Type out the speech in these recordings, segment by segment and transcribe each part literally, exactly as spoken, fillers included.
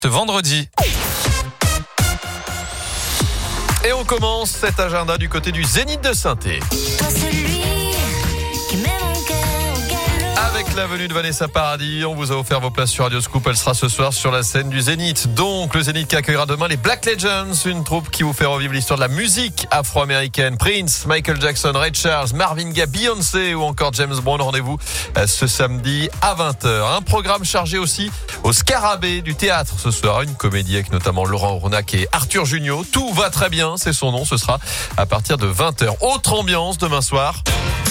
Ce vendredi. Et on commence cet agenda du côté du Zénith de Saint-Étienne. Toi celui qui met mon cœur au galop. Avec la venue de Vanessa Paradis, on vous a offert vos places sur Radio Scoop. Elle sera ce soir sur la scène du Zénith. Donc le Zénith qui accueillera demain les Black Legends, une troupe qui vous fait revivre l'histoire de la musique afro-américaine. Prince, Michael Jackson, Ray Charles, Marvin Gaye, Beyoncé ou encore James Brown. Rendez-vous ce samedi à vingt heures. Un programme chargé aussi au Scarabée du théâtre ce soir. Une comédie avec notamment Laurent Ronac et Arthur Junio. Tout va très bien, c'est son nom. Ce sera à partir de vingt heures. Autre ambiance demain soir.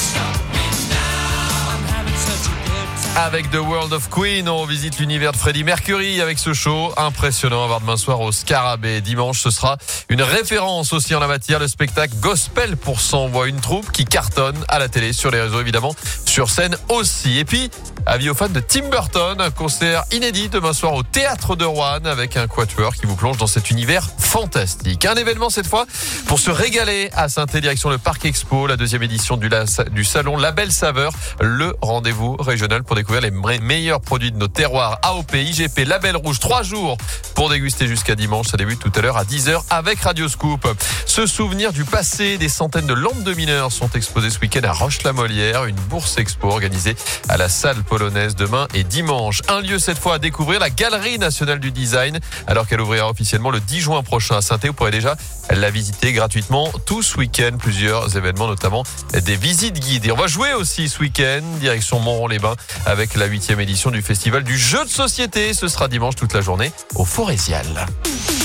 Avec The World of Queen, on visite l'univers de Freddie Mercury avec ce show impressionnant à voir demain soir au Scarabée. Dimanche, ce sera une référence aussi en la matière, le spectacle Gospel pour cent voix, une troupe qui cartonne à la télé, sur les réseaux évidemment, sur scène aussi. Et puis, avis aux fans de Tim Burton, un concert inédit demain soir au Théâtre de Roanne avec un quatuor qui vous plonge dans cet univers fantastique. Un événement cette fois pour se régaler à Saint-Étienne, direction le Parc Expo, la deuxième édition du, la, du salon La Belle Saveur, le rendez-vous régional pour découvrir les meilleurs produits de nos terroirs. A O P, I G P, Label Rouge, trois jours pour déguster jusqu'à dimanche. Ça débute tout à l'heure à dix heures avec Radio Scoop. Se souvenir du passé, des centaines de lampes de mineurs sont exposées ce week-end à Roche-la-Molière, une bourse expo organisée à la salle polonaise demain et dimanche. Un lieu cette fois à découvrir, la Galerie nationale du design, alors qu'elle ouvrira officiellement le dix juin prochain à Saint-Étienne. Vous pourrez déjà la visiter gratuitement tout ce week-end. Plusieurs événements, notamment des visites guidées. Et on va jouer aussi ce week-end, direction Montron-les-Bains, avec la huitième édition du festival du jeu de société. Ce sera dimanche toute la journée au Forésial.